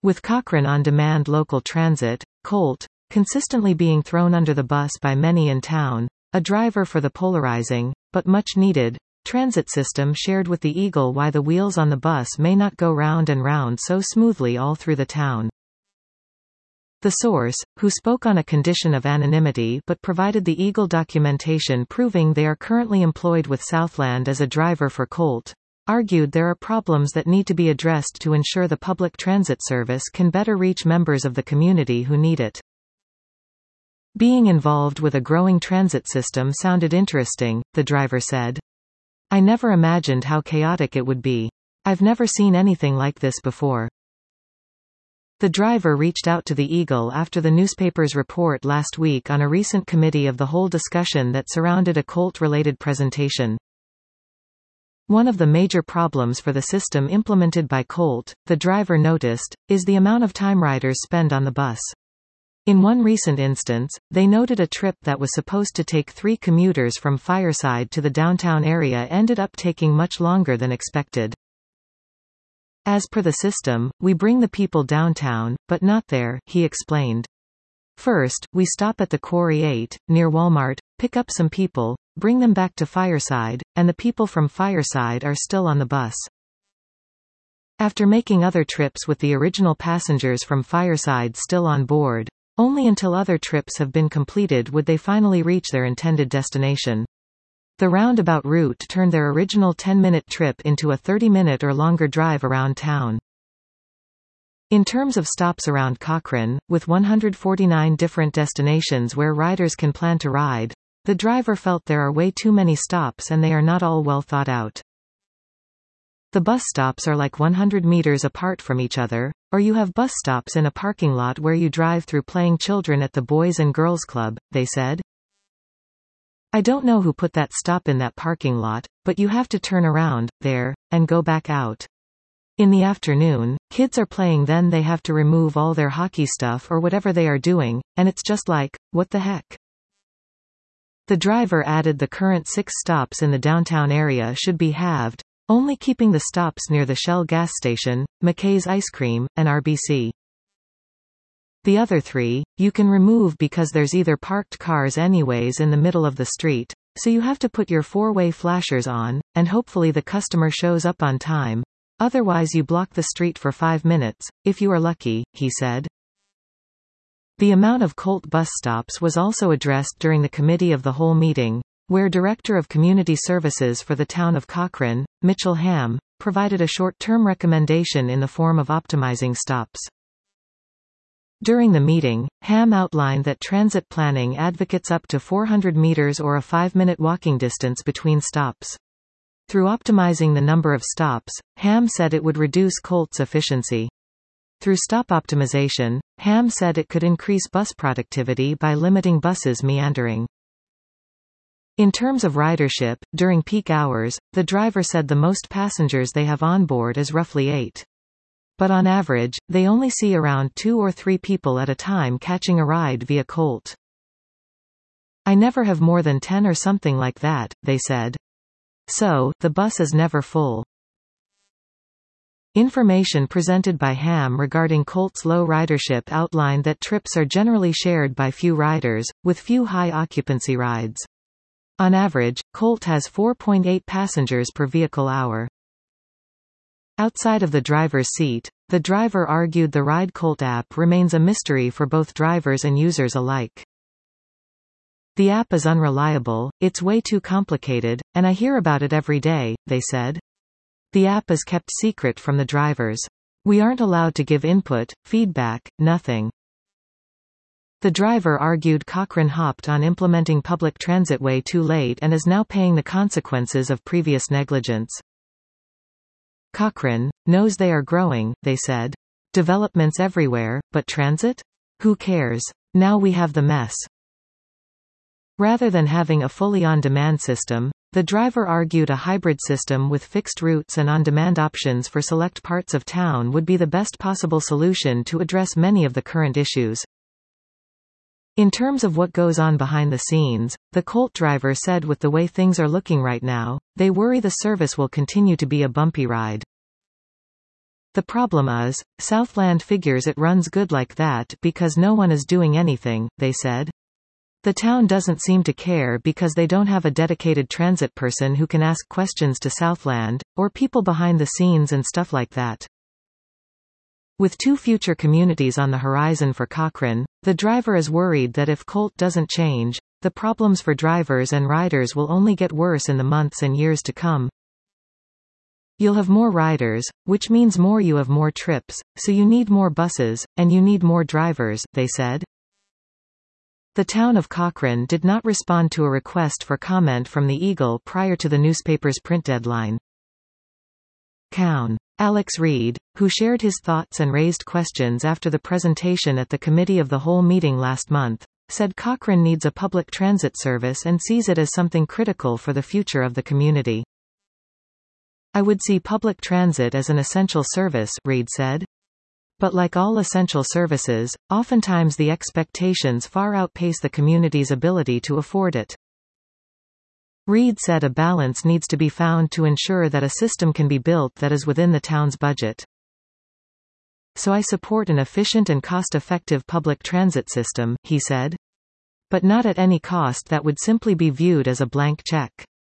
With Cochrane on-demand local transit, Colt, consistently being thrown under the bus by many in town, a driver for the polarizing, but much-needed, transit system shared with the Eagle why the wheels on the bus may not go round and round so smoothly all through the town. The source, who spoke on a condition of anonymity but provided the Eagle documentation proving they are currently employed with Southland as a driver for Colt, argued there are problems that need to be addressed to ensure the public transit service can better reach members of the community who need it. Being involved with a growing transit system sounded interesting, the driver said. I never imagined how chaotic it would be. I've never seen anything like this before. The driver reached out to the Eagle after the newspaper's report last week on a recent committee of the whole discussion that surrounded a Colt-related presentation. One of the major problems for the system implemented by Colt, the driver noticed, is the amount of time riders spend on the bus. In one recent instance, they noted a trip that was supposed to take 3 commuters from Fireside to the downtown area ended up taking much longer than expected. As per the system, we bring the people downtown, but not there, he explained. First, we stop at the Quarry 8, near Walmart, pick up some people, bring them back to Fireside, and the people from Fireside are still on the bus. After making other trips with the original passengers from Fireside still on board, only until other trips have been completed would they finally reach their intended destination. The roundabout route turned their original 10-minute trip into a 30-minute or longer drive around town. In terms of stops around Cochrane, with 149 different destinations where riders can plan to ride, the driver felt there are way too many stops and they are not all well thought out. The bus stops are like 100 meters apart from each other, or you have bus stops in a parking lot where you drive through playing children at the Boys and Girls Club, they said. I don't know who put that stop in that parking lot, but you have to turn around, there, and go back out. In the afternoon, kids are playing, then they have to remove all their hockey stuff or whatever they are doing, and it's just like, what the heck? The driver added the current 6 stops in the downtown area should be halved, only keeping the stops near the Shell gas station, McKay's Ice Cream, and RBC. The other 3, you can remove because there's either parked cars anyways in the middle of the street, so you have to put your 4-way flashers on, and hopefully the customer shows up on time. Otherwise you block the street for 5 minutes, if you are lucky, he said. The amount of Colt bus stops was also addressed during the Committee of the Whole meeting, where Director of Community Services for the town of Cochrane, Mitchell Ham, provided a short-term recommendation in the form of optimizing stops. During the meeting, Ham outlined that transit planning advocates up to 400 meters or a 5-minute walking distance between stops. Through optimizing the number of stops, Ham said it would reduce Colt's efficiency. Through stop optimization, Ham said it could increase bus productivity by limiting buses meandering. In terms of ridership, during peak hours, the driver said the most passengers they have on board is roughly 8. But on average, they only see around 2 or 3 people at a time catching a ride via Colt. I never have more than 10 or something like that, they said. So, the bus is never full. Information presented by Ham regarding Colt's low ridership outlined that trips are generally shared by few riders, with few high-occupancy rides. On average, Colt has 4.8 passengers per vehicle hour. Outside of the driver's seat, the driver argued the Ride Colt app remains a mystery for both drivers and users alike. The app is unreliable, it's way too complicated, and I hear about it every day, they said. The app is kept secret from the drivers. We aren't allowed to give input, feedback, nothing. The driver argued Cochrane hopped on implementing public transit way too late and is now paying the consequences of previous negligence. Cochrane knows they are growing, they said. Developments everywhere, but transit? Who cares? Now we have the mess. Rather than having a fully on-demand system, the driver argued a hybrid system with fixed routes and on-demand options for select parts of town would be the best possible solution to address many of the current issues. In terms of what goes on behind the scenes, the Colt driver said with the way things are looking right now, they worry the service will continue to be a bumpy ride. The problem is, Southland figures it runs good like that because no one is doing anything, they said. The town doesn't seem to care because they don't have a dedicated transit person who can ask questions to Southland, or people behind the scenes and stuff like that. With 2 future communities on the horizon for Cochrane, the driver is worried that if Colt doesn't change, the problems for drivers and riders will only get worse in the months and years to come. You'll have more riders, which means you have more trips, so you need more buses, and you need more drivers, they said. The town of Cochrane did not respond to a request for comment from the Eagle prior to the newspaper's print deadline. Alex Reed, who shared his thoughts and raised questions after the presentation at the Committee of the Whole meeting last month, said Cochrane needs a public transit service and sees it as something critical for the future of the community. I would see public transit as an essential service, Reed said. But like all essential services, oftentimes the expectations far outpace the community's ability to afford it. Reed said a balance needs to be found to ensure that a system can be built that is within the town's budget. So I support an efficient and cost-effective public transit system, he said. But not at any cost that would simply be viewed as a blank check.